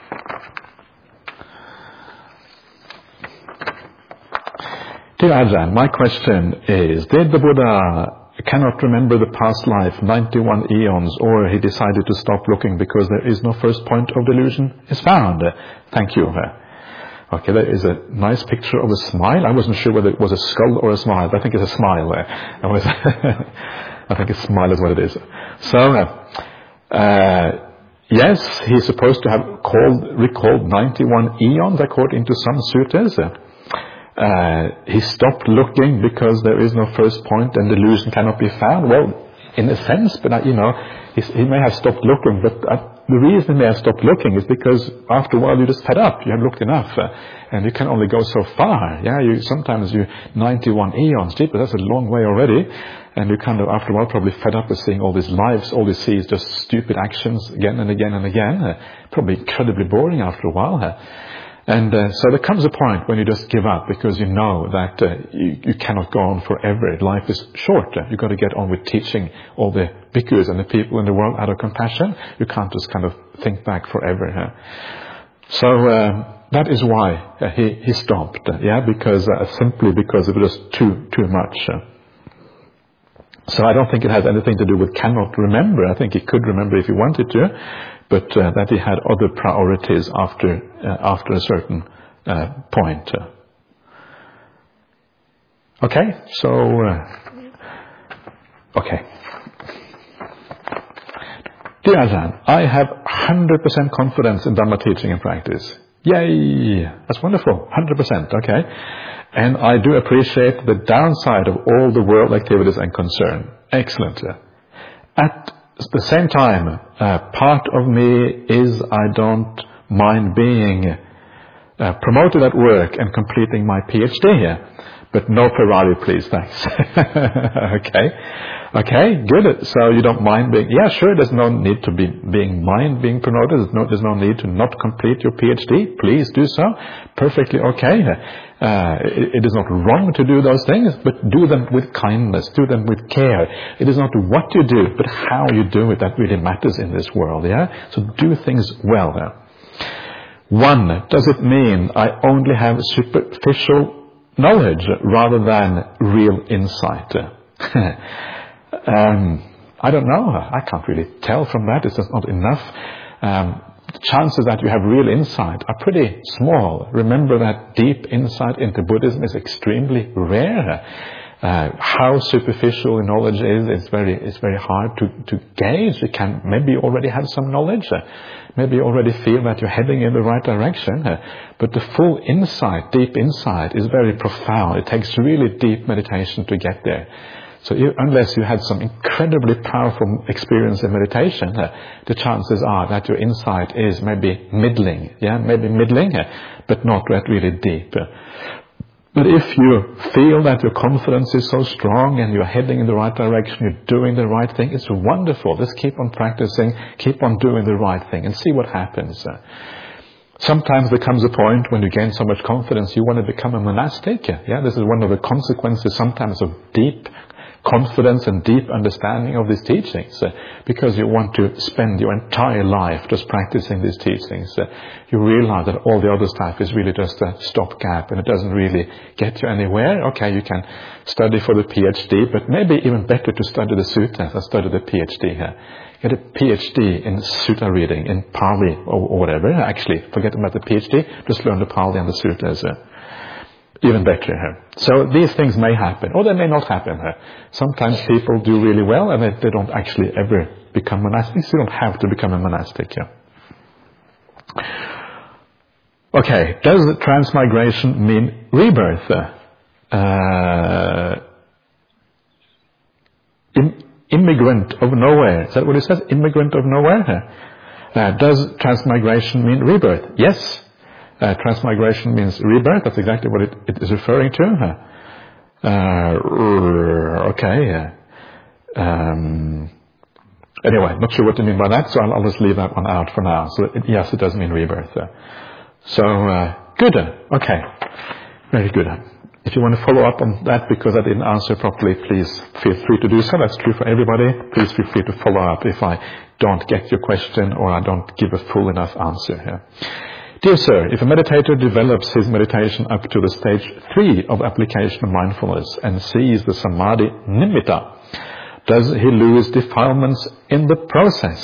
Dear Ajahn, my question is: did the Buddha cannot remember the past life ninety-one eons, or he decided to stop looking because there is no first point of delusion is found? Uh, thank you. Uh, okay, there is a nice picture of a smile. I wasn't sure whether it was a skull or a smile, but I think it's a smile. Uh, I, was I think a smile is what it is. So, uh, uh, yes, he's supposed to have called, recalled ninety-one eons according to some suttas. Uh, Uh, he stopped looking because there is no first point and delusion cannot be found. Well, in a sense, but uh, you know, he may have stopped looking, but uh, the reason he may have stopped looking is because after a while you just fed up. You have looked enough, uh, and you can only go so far. Yeah, you sometimes you ninety-one eons, gee, but that's a long way already, and you kind of after a while probably fed up with seeing all these lives, all you see is just stupid actions again and again and again. Uh, probably incredibly boring after a while. Uh, And uh, so there comes a point when you just give up because you know that uh, you, you cannot go on forever. Life is short. Uh, you've got to get on with teaching all the bhikkhus and the people in the world out of compassion. You can't just kind of think back forever. Huh? So um, that is why uh, he, he stopped. Uh, yeah, because uh, simply because it was just too too much. Uh. So I don't think it has anything to do with cannot remember. I think he could remember if he wanted to, but uh, that he had other priorities after uh, after a certain uh, point. Uh. Okay, so uh, okay. Dear Ajahn, I have one hundred percent confidence in Dhamma teaching and practice. Yay! That's wonderful. one hundred percent. Okay. And I do appreciate the downside of all the world activities and concern. Excellent. At the same time, uh, part of me is I don't mind being uh, promoted at work and completing my PhD here. But no Ferrari, please, thanks. Okay. Okay, good. So you don't mind being, yeah, sure, there's no need to be being mind being promoted. There's no, there's no need to not complete your PhD. Please do so. Perfectly okay. Uh, it, it is not wrong to do those things, but do them with kindness. Do them with care. It is not what you do, but how you do it that really matters in this world, yeah? So do things well. Yeah? One, does it mean I only have superficial knowledge rather than real insight? um, I don't know. I can't really tell from that. It's just not enough. Um, the chances that you have real insight are pretty small. Remember that deep insight into Buddhism is extremely rare. Uh, how superficial the knowledge is, is very, it's very hard to, to gauge. You can maybe already have some knowledge. Uh, maybe you already feel that you're heading in the right direction. Uh, but the full insight, deep insight, is very profound. It takes really deep meditation to get there. So you, unless you had some incredibly powerful experience in meditation, uh, the chances are that your insight is maybe middling, yeah, maybe middling, uh, but not that really deep. Uh, But if you feel that your confidence is so strong and you're heading in the right direction, you're doing the right thing, it's wonderful. Just keep on practicing, keep on doing the right thing and see what happens. Sometimes there comes a point when you gain so much confidence you want to become a monastic. Yeah, this is one of the consequences sometimes of deep confidence and deep understanding of these teachings, uh, because you want to spend your entire life just practicing these teachings. Uh, you realize that all the other stuff is really just a stopgap and it doesn't really get you anywhere. Okay, you can study for the PhD, but maybe even better to study the suttas than study the PhD here. Get a PhD in sutta reading, in Pali or, or whatever. Actually, forget about the PhD, just learn the Pali and the suttas. Uh, Even better. So these things may happen, or they may not happen. Sometimes people do really well and they don't actually ever become monastics. You don't have to become a monastic. Okay, does transmigration mean rebirth? Uh, im- immigrant of nowhere. Is that what it says? Immigrant of nowhere? Uh, does transmigration mean rebirth? Yes. Uh, transmigration means rebirth. That's exactly what it, it is referring to. Uh, okay. Um, anyway, not sure what you mean by that, so I'll, I'll just leave that one out for now. So it, yes, it does mean rebirth. Uh, so uh, good. Okay. Very good. If you want to follow up on that because I didn't answer properly, please feel free to do so. That's true for everybody. Please feel free to follow up if I don't get your question or I don't give a full enough answer here. Dear sir, if a meditator develops his meditation up to the stage three of application of mindfulness and sees the samadhi nimitta, does he lose defilements in the process?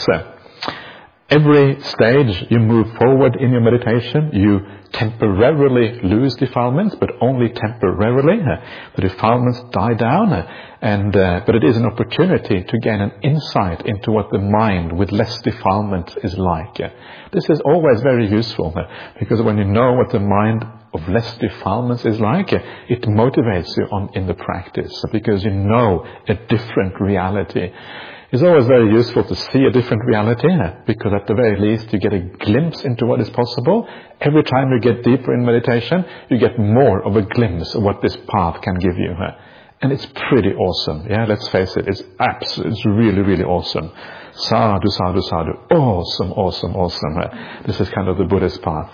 Every stage you move forward in your meditation, you temporarily lose defilements, but only temporarily. The defilements die down, and uh, but it is an opportunity to gain an insight into what the mind with less defilement is like. This is always very useful, because when you know what the mind of less defilements is like, it motivates you on in the practice, because you know a different reality. It's always very useful to see a different reality, because at the very least you get a glimpse into what is possible. Every time you get deeper in meditation, you get more of a glimpse of what this path can give you. And it's pretty awesome. Yeah, let's face it, it's absolutely, it's really, really awesome. Sadhu, sadhu, sadhu. Awesome, awesome, awesome. This is kind of the Buddhist path.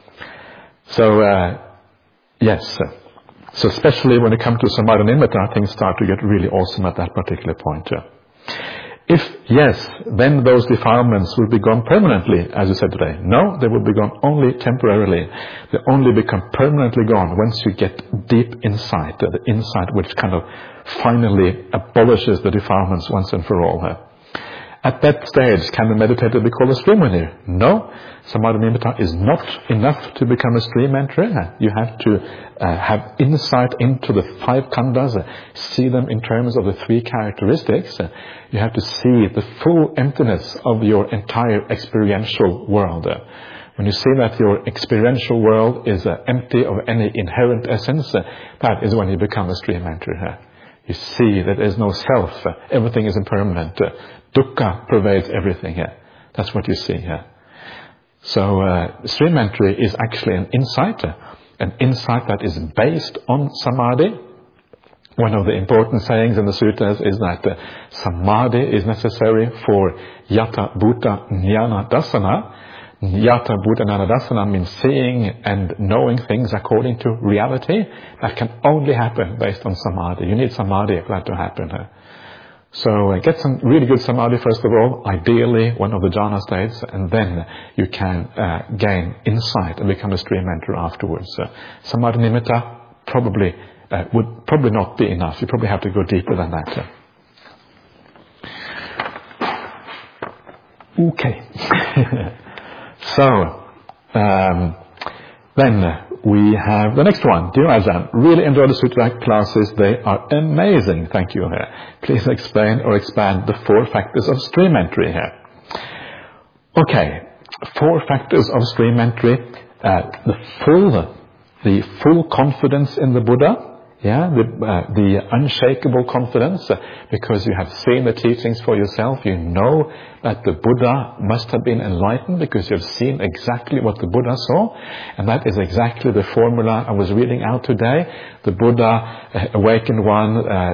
So, uh, yes. So especially when it comes to samadhi nimitta, things start to get really awesome at that particular point. If yes, then those defilements will be gone permanently, as you said today. No, they will be gone only temporarily. They only become permanently gone once you get deep insight, the insight which kind of finally abolishes the defilements once and for all. At that stage, can the meditator be called a stream enterer? No. Samadhi nimitta is not enough to become a stream enterer. You have to uh, have insight into the five khandhas, uh, see them in terms of the three characteristics. Uh, you have to see the full emptiness of your entire experiential world. Uh, when you see that your experiential world is uh, empty of any inherent essence, uh, that is when you become a stream enterer. You see that there is no self. Uh, everything is impermanent. Uh, Dukkha pervades everything here. That's what you see here. So uh, stream entry is actually an insight, uh, an insight that is based on samadhi. One of the important sayings in the suttas is that uh, samadhi is necessary for yata bhuta jnana dasana. Yata bhuta jnana dasana means seeing and knowing things according to reality. That can only happen based on samadhi. You need samadhi for that to happen. Uh. So uh, get some really good samadhi first of all, ideally one of the jhana states, and then you can uh, gain insight and become a stream mentor afterwards. Uh, samadhi nimitta probably uh, would probably not be enough. You probably have to go deeper than that. Uh. Okay. So, um, then we have the next one. Dear Ajahn, really enjoy the Sutra classes. They are amazing. Thank you. Please explain or expand the four factors of stream entry here. Okay. Four factors of stream entry. Uh, the full, the full confidence in the Buddha. Yeah, the, uh, the unshakable confidence, uh, because you have seen the teachings for yourself. You know that the Buddha must have been enlightened because you have seen exactly what the Buddha saw. And that is exactly the formula I was reading out today. The Buddha, uh, awakened one, uh,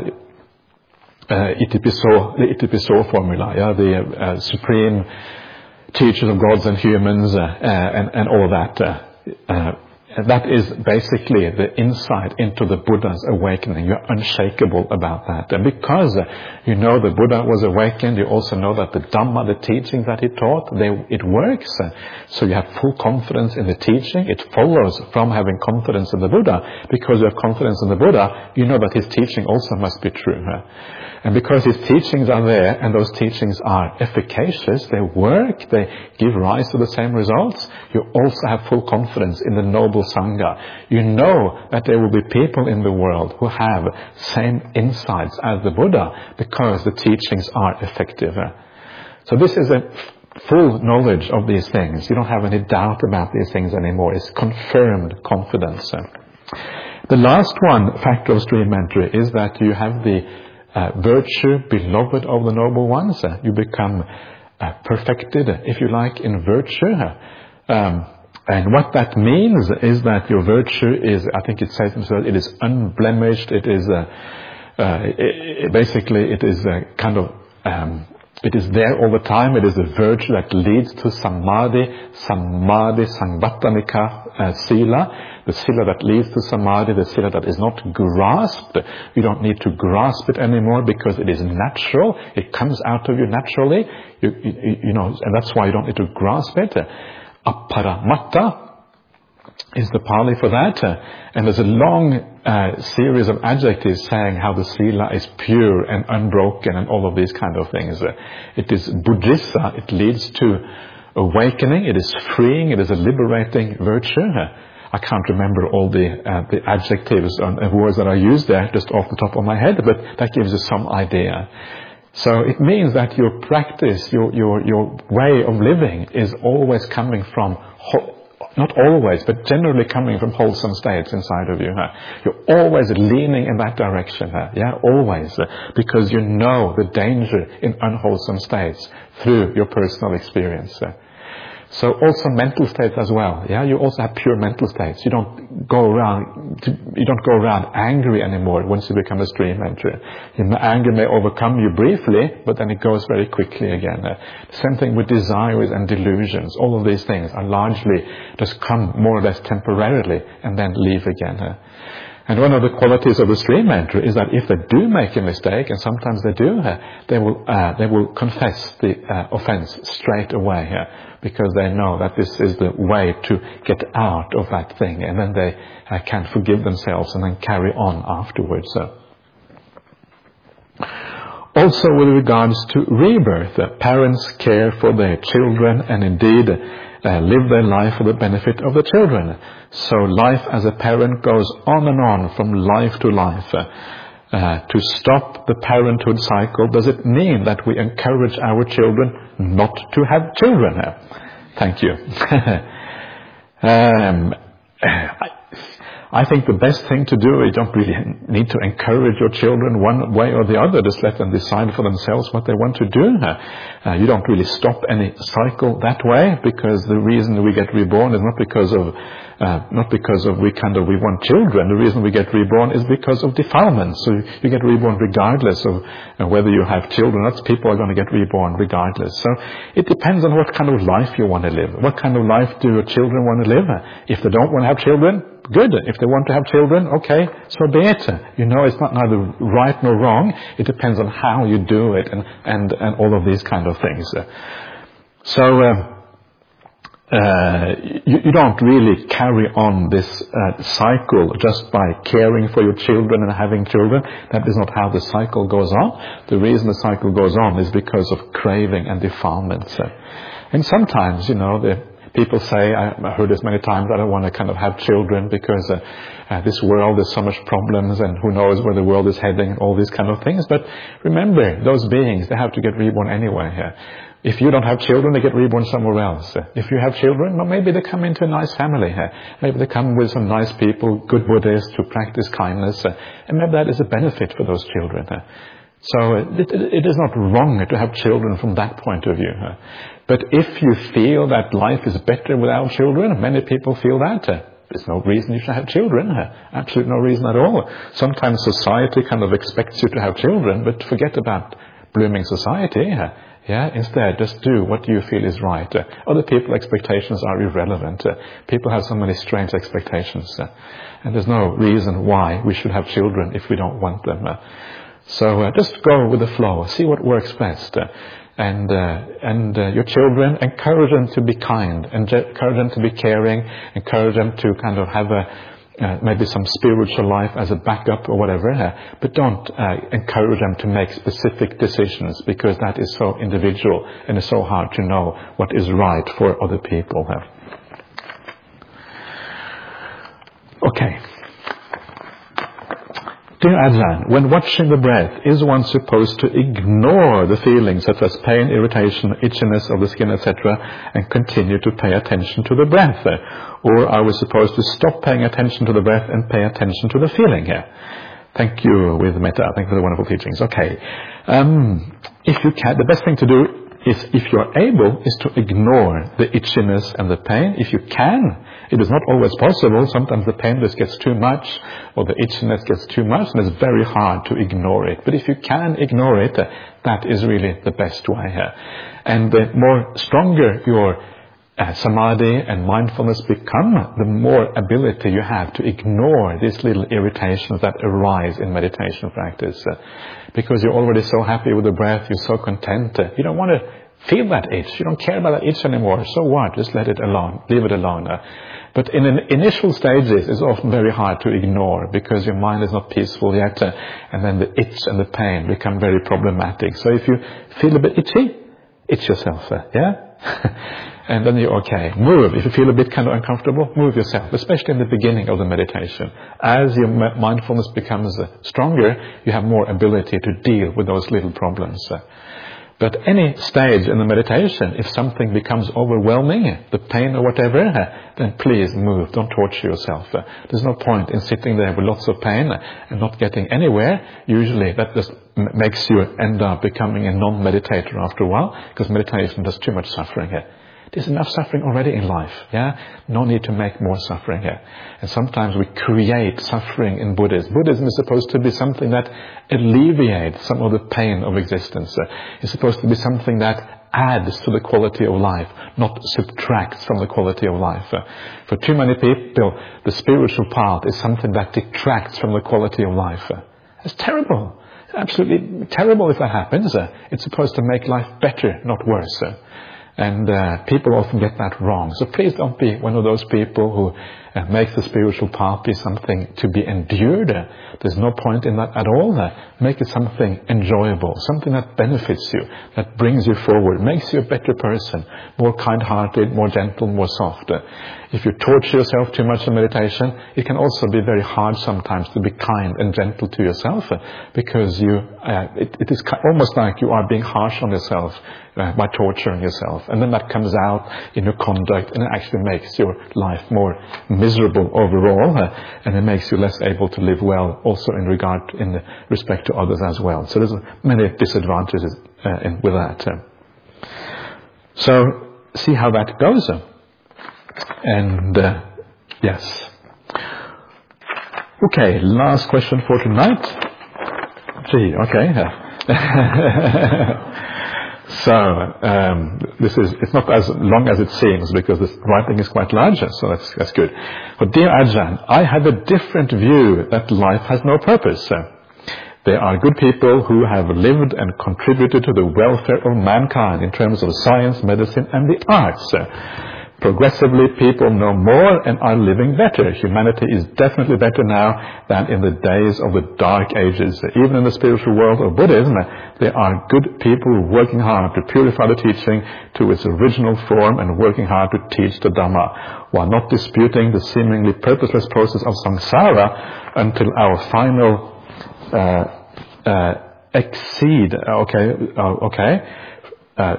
uh, Itipiso, the Itipiso formula, yeah, the uh, supreme teachers of gods and humans, uh, uh, and, and all of that. Uh, uh, And that is basically the insight into the Buddha's awakening. You're unshakable about that. And because uh, you know the Buddha was awakened, you also know that the Dhamma, the teaching that he taught, they, it works. Uh, so you have full confidence in the teaching. It follows from having confidence in the Buddha. Because you have confidence in the Buddha, you know that his teaching also must be true. Uh, and because his teachings are there, and those teachings are efficacious, they work, they give rise to the same results, you also have full confidence in the noble Sangha. You know that there will be people in the world who have same insights as the Buddha because the teachings are effective. So this is a full knowledge of these things. You don't have any doubt about these things anymore. It's confirmed confidence. The last one factor of stream entry is that you have the uh, virtue beloved of the noble ones. You become uh, perfected, if you like, in virtue. Um, And what that means is that your virtue is, I think it says himself, it is unblemished, it is, uh, uh, it, it basically it is a kind of, um, it is there all the time. It is a virtue that leads to samadhi, samadhi, sangvattanika, uh, sila, the sila that leads to samadhi, the sila that is not grasped. You don't need to grasp it anymore because it is natural. It comes out of you naturally, you, you, you know, and that's why you don't need to grasp it. Aparamatta is the Pali for that, uh, and there's a long uh, series of adjectives saying how the sila is pure and unbroken and all of these kind of things. Uh, it is buddhisa, it leads to awakening, it is freeing, it is a liberating virtue. Uh, I can't remember all the uh, the adjectives and words that I used there just off the top of my head, but that gives you some idea. So it means that your practice, your your your way of living is always coming from, not always, but generally coming from wholesome states inside of you. Huh? You're always leaning in that direction. Huh? Yeah, always. Uh, because you know the danger in unwholesome states through your personal experience. Uh. So also mental states as well. Yeah, you also have pure mental states. You don't go around, you don't go around angry anymore once you become a stream entry. Your anger may overcome you briefly, but then it goes very quickly again. Uh, the same thing with desires and delusions. All of these things are largely just come more or less temporarily and then leave again. Uh, And one of the qualities of the stream entry is that if they do make a mistake, and sometimes they do, uh, they will uh, they will confess the uh, offense straight away, uh, because they know that this is the way to get out of that thing, and then they uh, can forgive themselves and then carry on afterwards. So. Also, with regards to rebirth, uh, parents care for their children, and indeed Uh, live their life for the benefit of the children. So life as a parent goes on and on from life to life. Uh, uh, to stop the parenthood cycle, does it mean that we encourage our children not to have children? Uh, thank you. um, I, I think the best thing to do, you don't really need to encourage your children one way or the other. Just let them decide for themselves what they want to do. Uh, you don't really stop any cycle that way, because the reason we get reborn is not because of, uh, not because of we kind of, we want children. The reason we get reborn is because of defilement. So you get reborn regardless of uh, whether you have children. That's people are going to get reborn regardless. So it depends on what kind of life you want to live. What kind of life do your children want to live? If they don't want to have children, good. If they want to have children, okay, so be it. You know, it's not neither right nor wrong. It depends on how you do it and, and, and all of these kind of things. So, uh, Uh, you, you don't really carry on this uh, cycle just by caring for your children and having children. That is not how the cycle goes on. The reason the cycle goes on is because of craving and defilement. So, and sometimes, you know, the people say, I heard this many times, I don't want to kind of have children because uh, uh, this world, there's so much problems and who knows where the world is heading and all these kind of things. But remember, those beings, they have to get reborn anyway here. If you don't have children, they get reborn somewhere else. If you have children, well, maybe they come into a nice family here. Maybe they come with some nice people, good Buddhists who practice kindness. And maybe that is a benefit for those children. So it, it, it is not wrong to have children from that point of view. But if you feel that life is better without children, many people feel that. There's no reason you should have children. Absolutely no reason at all. Sometimes society kind of expects you to have children, but forget about blooming society. Yeah, instead, just do what you feel is right. Uh, other people's expectations are irrelevant. Uh, people have so many strange expectations. Uh, and there's no reason why we should have children if we don't want them. Uh, so uh, just go with the flow. See what works best. Uh, and uh, and uh, your children, encourage them to be kind. Encourage them to be caring. Encourage them to kind of have a Uh, maybe some spiritual life as a backup or whatever, uh, but don't uh, encourage them to make specific decisions because that is so individual and it's so hard to know what is right for other people. Uh. Okay. Dear Ajahn, when watching the breath, is one supposed to ignore the feelings such as pain, irritation, itchiness of the skin, et cetera, and continue to pay attention to the breath? Or are we supposed to stop paying attention to the breath and pay attention to the feeling here? Thank you with metta. Thank you for the wonderful teachings. Okay. Um, if you can, the best thing to do is, if you're able, is to ignore the itchiness and the pain. If you can, it is not always possible. Sometimes the pain just gets too much or the itchiness gets too much and it's very hard to ignore it. But if you can ignore it, uh, that is really the best way here. And the more stronger your uh, samadhi and mindfulness become, the more ability you have to ignore these little irritations that arise in meditation practice. Uh, because you're already so happy with the breath, you're so content, uh, you don't want to feel that itch. You don't care about that itch anymore. So what? Just let it alone. Leave it alone. Uh, but in an initial stages, it's often very hard to ignore because your mind is not peaceful yet. Uh, and then the itch and the pain become very problematic. So if you feel a bit itchy, itch yourself. Uh, yeah? And then you're okay. Move. If you feel a bit kind of uncomfortable, move yourself, especially in the beginning of the meditation. As your mindfulness becomes uh, stronger, you have more ability to deal with those little problems. Uh, But any stage in the meditation, if something becomes overwhelming, the pain or whatever, then please move. Don't torture yourself. There's no point in sitting there with lots of pain and not getting anywhere. Usually that just makes you end up becoming a non-meditator after a while, because meditation does too much suffering here. There's enough suffering already in life, yeah? No need to make more suffering here. And sometimes we create suffering in Buddhism. Buddhism is supposed to be something that alleviates some of the pain of existence. Uh, it's supposed to be something that adds to the quality of life, not subtracts from the quality of life. Uh, for too many people, the spiritual path is something that detracts from the quality of life. Uh, it's terrible. It's absolutely terrible if that happens. Uh, it's supposed to make life better, not worse. Uh, And uh, people often get that wrong. So please don't be one of those people who uh, makes the spiritual path be something to be endured. Uh, there's no point in that at all. Uh, make it something enjoyable, something that benefits you, that brings you forward, makes you a better person, more kind-hearted, more gentle, more soft. Uh, if you torture yourself too much in meditation, it can also be very hard sometimes to be kind and gentle to yourself, uh, because you, uh, it, it is almost like you are being harsh on yourself uh, by torturing yourself. And then that comes out in your conduct, and it actually makes your life more miserable overall, uh, and it makes you less able to live well, also in regard, in respect to others as well. So there's many disadvantages uh, in, with that. Uh. So see how that goes. Uh. And uh, yes. Okay, last question for tonight. Gee, okay. So um, this is, it's not as long as it seems because the writing is quite larger, so that's, that's good. But dear Ajahn, I have a different view that life has no purpose. So there are good people who have lived and contributed to the welfare of mankind in terms of science, medicine and the arts. So progressively people know more and are living better. Humanity is definitely better now than in the days of the dark ages. Even in the spiritual world of Buddhism, there are good people working hard to purify the teaching to its original form and working hard to teach the Dhamma, while not disputing the seemingly purposeless process of samsara until our final uh, uh, exceed, okay, uh, okay, uh,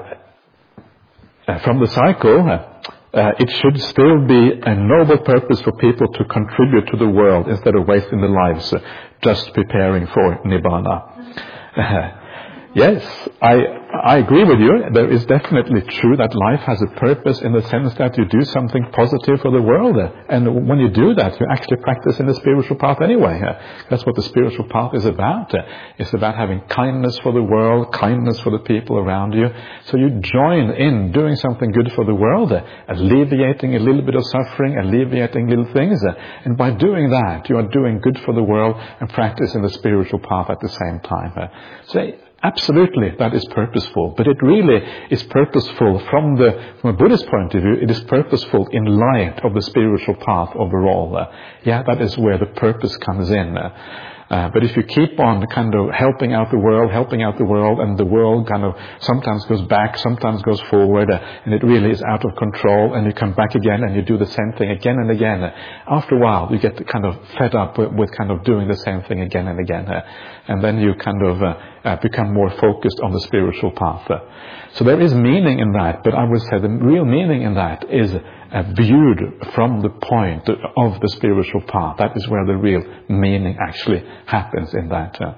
uh, from the cycle. Uh, Uh, it should still be a noble purpose for people to contribute to the world instead of wasting their lives uh, just preparing for Nibbana. Uh, yes, I I agree with you. There is definitely true that life has a purpose in the sense that you do something positive for the world. Uh, and when you do that, you actually practice in the spiritual path anyway. Uh, that's what the spiritual path is about. Uh, it's about having kindness for the world, kindness for the people around you. So you join in doing something good for the world, uh, alleviating a little bit of suffering, alleviating little things. Uh, and by doing that, you are doing good for the world and practicing the spiritual path at the same time. Uh, so absolutely, that is purposeful. But it really is purposeful from the from a Buddhist point of view. It is purposeful in light of the spiritual path overall. Uh, yeah, that is where the purpose comes in. Uh, uh, but if you keep on kind of helping out the world, helping out the world, and the world kind of sometimes goes back, sometimes goes forward, uh, and it really is out of control, and you come back again and you do the same thing again and again, uh, after a while you get kind of fed up with, with kind of doing the same thing again and again. Uh, and then you kind of uh, uh, become more focused on the spiritual path. Uh, so there is meaning in that, but I would say the real meaning in that is uh, viewed from the point of the spiritual path. That is where the real meaning actually happens in that. Uh.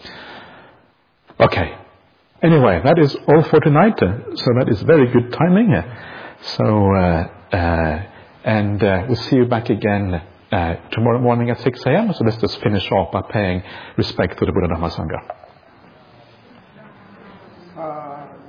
Okay. Anyway, that is all for tonight. Uh, so that is very good timing. Uh. So, uh, uh, and uh, we'll see you back again Uh, tomorrow morning at six a.m. So let's just finish off by paying respect to the Buddha Dhamma Sangha. Uh,